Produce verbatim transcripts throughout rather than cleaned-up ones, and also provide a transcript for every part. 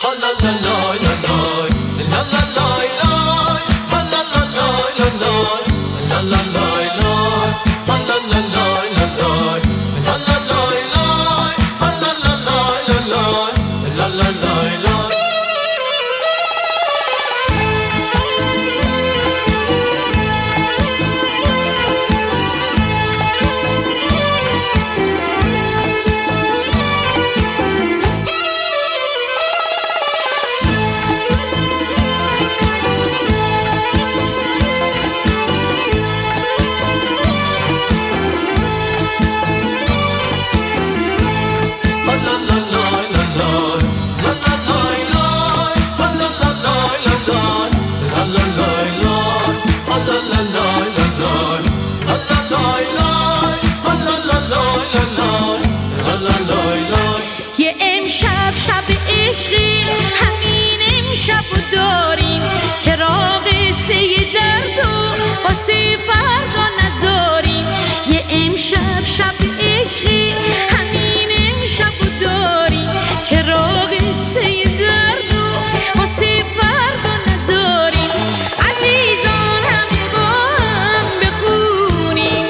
یه امشب شب عشقی، همین امشب رو داریم، چراغ قصه درد و واسه فردا نذاریم. یه امشب شب عشقی، همین امشب رو داریم، چراغ قصه درد و واسه فردا نذاریم. عزیزان همه با هم بخونیم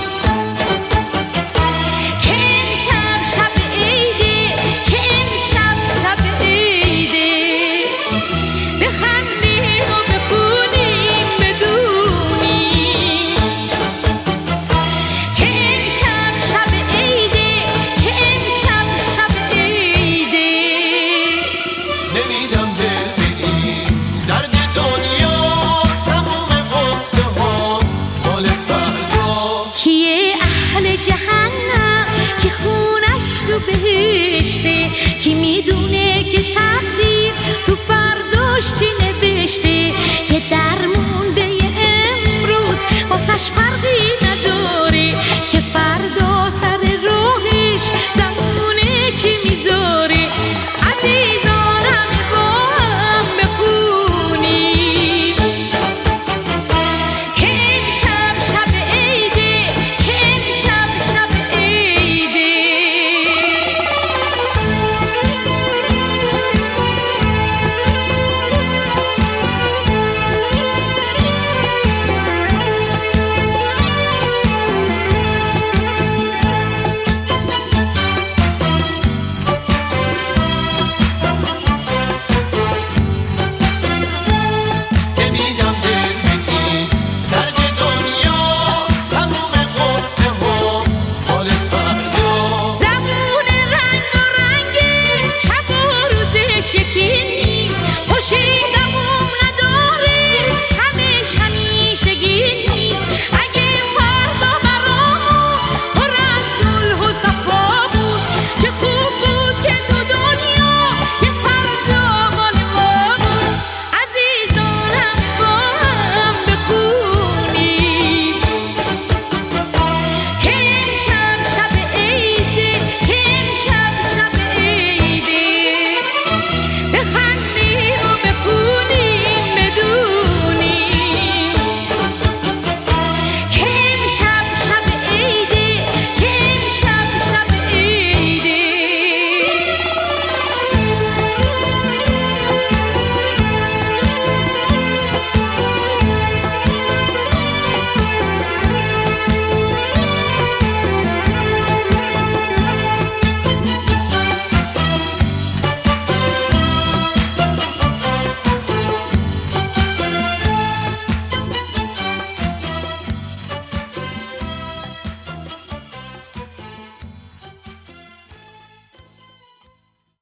که امشب شب عیده، که امشب شب عیده. بخندیم و بخونیم بدونیم که امشب شب عیده، که امشب شب عیده. نمیدم